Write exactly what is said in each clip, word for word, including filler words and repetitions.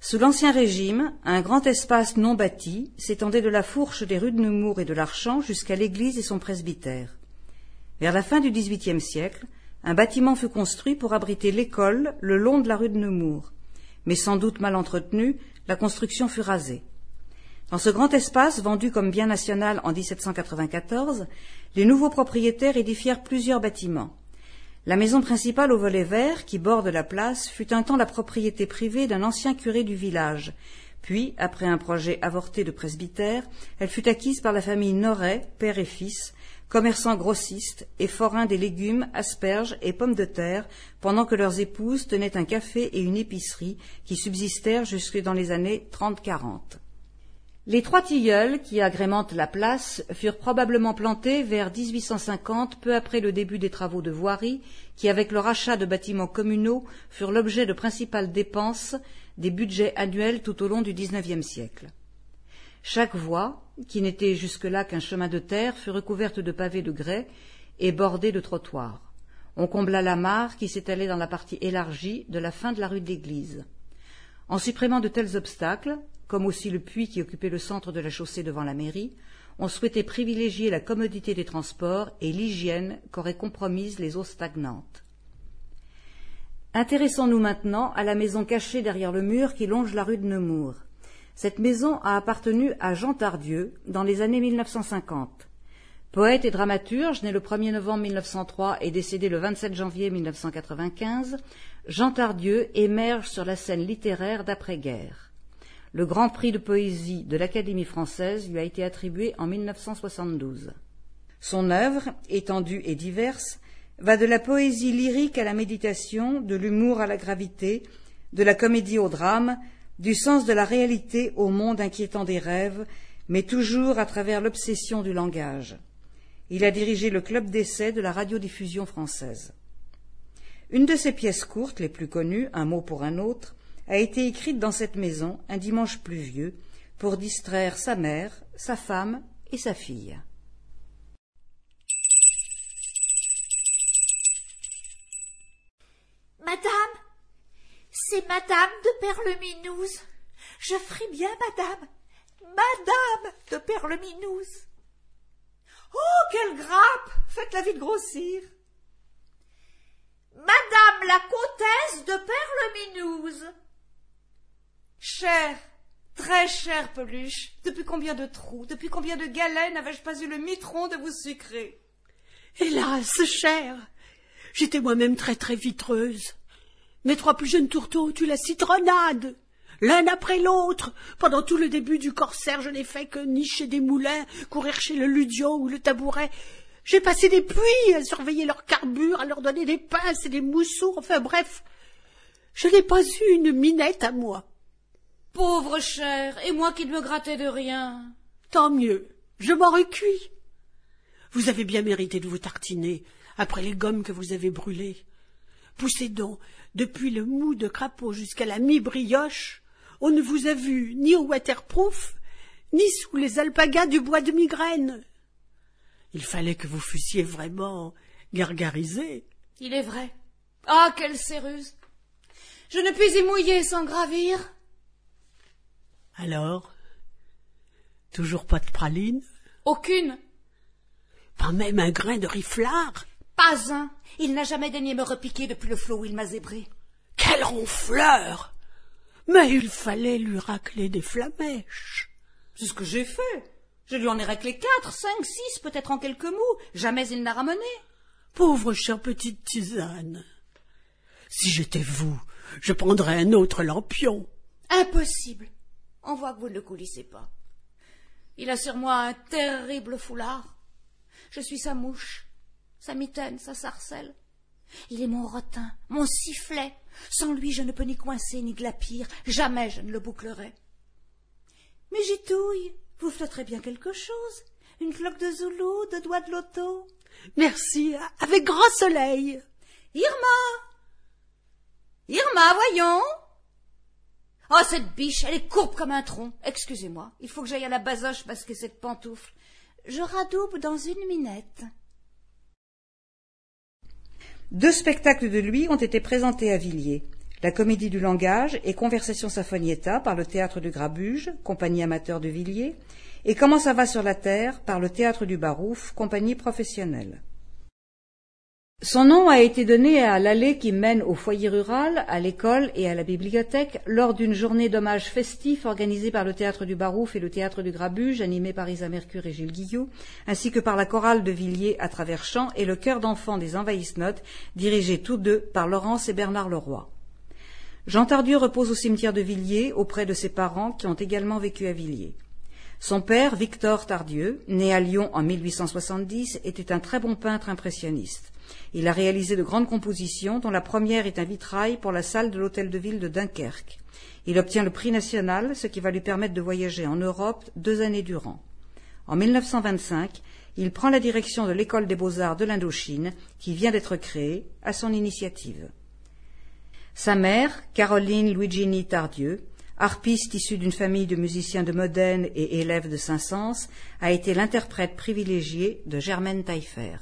Sous l'Ancien Régime, un grand espace non bâti s'étendait de la fourche des rues de Nemours et de l'Archamp jusqu'à l'église et son presbytère. Vers la fin du dix-huitième siècle, un bâtiment fut construit pour abriter l'école le long de la rue de Nemours, mais sans doute mal entretenu, la construction fut rasée. Dans ce grand espace, vendu comme bien national en dix-sept cent quatre-vingt-quatorze, les nouveaux propriétaires édifièrent plusieurs bâtiments. La maison principale au volet vert, qui borde la place, fut un temps la propriété privée d'un ancien curé du village. Puis, après un projet avorté de presbytère, elle fut acquise par la famille Noret, père et fils, commerçants grossistes et forains des légumes, asperges et pommes de terre, pendant que leurs épouses tenaient un café et une épicerie qui subsistèrent jusque dans les années trente quarante. Les trois tilleuls qui agrémentent la place furent probablement plantés vers dix-huit cent cinquante, peu après le début des travaux de voirie, qui, avec le rachat de bâtiments communaux, furent l'objet de principales dépenses des budgets annuels tout au long du dix-neuvième siècle. Chaque voie, qui n'était jusque-là qu'un chemin de terre, fut recouverte de pavés de grès et bordée de trottoirs. On combla la mare qui s'étalait dans la partie élargie de la fin de la rue de l'Église. En supprimant de tels obstacles, comme aussi le puits qui occupait le centre de la chaussée devant la mairie, on souhaitait privilégier la commodité des transports et l'hygiène qu'auraient compromise les eaux stagnantes. Intéressons-nous maintenant à la maison cachée derrière le mur qui longe la rue de Nemours. Cette maison a appartenu à Jean Tardieu dans les années mille neuf cent cinquante. Poète et dramaturge, né le premier novembre mille neuf cent trois et décédé le vingt-sept janvier mille neuf cent quatre-vingt-quinze, Jean Tardieu émerge sur la scène littéraire d'après-guerre. Le Grand Prix de poésie de l'Académie française lui a été attribué en mille neuf cent soixante-douze. Son œuvre, étendue et diverse, va de la poésie lyrique à la méditation, de l'humour à la gravité, de la comédie au drame, du sens de la réalité au monde inquiétant des rêves, mais toujours à travers l'obsession du langage. Il a dirigé le club d'essai de la radiodiffusion française. Une de ses pièces courtes, les plus connues, Un mot pour un autre, a été écrite dans cette maison, un dimanche pluvieux, pour distraire sa mère, sa femme et sa fille. Madame, c'est Madame de Perleminouse. Je ferai bien, Madame, Madame de Perleminouse. Oh, quelle grappe! Faites-la vite grossir. Madame la comtesse de Perleminouse. Chère, très chère Peluche, depuis combien de trous, depuis combien de galets n'avais-je pas eu le mitron de vous sucrer? Hélas, chère, j'étais moi-même très très vitreuse. Mes trois plus jeunes tourteaux, tu la citronnade, l'un après l'autre. Pendant tout le début du corsaire, je n'ai fait que nicher des moulins, courir chez le ludio ou le tabouret. J'ai passé des pluies à surveiller leur carbure, à leur donner des pinces et des mousseaux, enfin bref, je n'ai pas eu une minette à moi. Pauvre chère, et moi qui ne me grattais de rien. Tant mieux, je m'en recuis. Vous avez bien mérité de vous tartiner, après les gommes que vous avez brûlées. Poussez donc, depuis le mou de crapaud jusqu'à la mi-brioche, on ne vous a vu ni au waterproof, ni sous les alpagas du bois de migraine. Il fallait que vous fussiez vraiment gargarisé. Il est vrai. Ah, quelle céruse! Je ne puis y mouiller sans gravir. Alors, toujours pas de praline? Aucune. Pas même un grain de riflard? Pas un. Il n'a jamais daigné me repiquer depuis le flot où il m'a zébré. Quel ronfleur! Mais il fallait lui racler des flamèches. C'est ce que j'ai fait. Je lui en ai raclé quatre, cinq, six, peut-être en quelques mots. Jamais il n'a ramené. Pauvre chère petite tisane. Si j'étais vous, je prendrais un autre lampion. Impossible. On voit que vous ne le coulissez pas. Il a sur moi un terrible foulard. Je suis sa mouche, sa mitaine, sa sarcelle. Il est mon rotin, mon sifflet. Sans lui, je ne peux ni coincer ni glapir. Jamais je ne le bouclerai. Mais Gitouille, vous flotterez bien quelque chose. Une cloque de Zoulou, deux doigts de loto. Merci, avec grand soleil. Irma! Irma, voyons! Oh, cette biche, elle est courbe comme un tronc. Excusez-moi, il faut que j'aille à la basoche parce que cette pantoufle. Je radouble dans une minette. Deux spectacles de lui ont été présentés à Villiers. la Comédie du langage et Conversation Sinfonietta par le Théâtre du Grabuge, compagnie amateur de Villiers, et Comment ça va sur la terre par le Théâtre du Barouf, compagnie professionnelle. Son nom a été donné à l'allée qui mène au foyer rural, à l'école et à la bibliothèque lors d'une journée d'hommage festif organisée par le Théâtre du Barouf et le Théâtre du Grabuge, animé par Isa Mercure et Gilles Guillot, ainsi que par la chorale de Villiers à travers chants et le chœur d'enfants des Envahissenotes, dirigés tous deux par Laurence et Bernard Leroy. Jean Tardieu repose au cimetière de Villiers auprès de ses parents qui ont également vécu à Villiers. Son père, Victor Tardieu, né à Lyon en mille huit cent soixante-dix, était un très bon peintre impressionniste. Il a réalisé de grandes compositions, dont la première est un vitrail pour la salle de l'Hôtel de Ville de Dunkerque. Il obtient le prix national, ce qui va lui permettre de voyager en Europe deux années durant. En mille neuf cent vingt-cinq, il prend la direction de l'École des Beaux-Arts de l'Indochine, qui vient d'être créée à son initiative. Sa mère, Caroline Luigini Tardieu, harpiste issue d'une famille de musiciens de Modène et élève de Saint-Saëns, a été l'interprète privilégiée de Germaine Taillefer.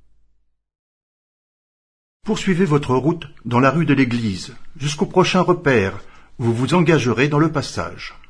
Poursuivez votre route dans la rue de l'église, jusqu'au prochain repère, où vous vous engagerez dans le passage.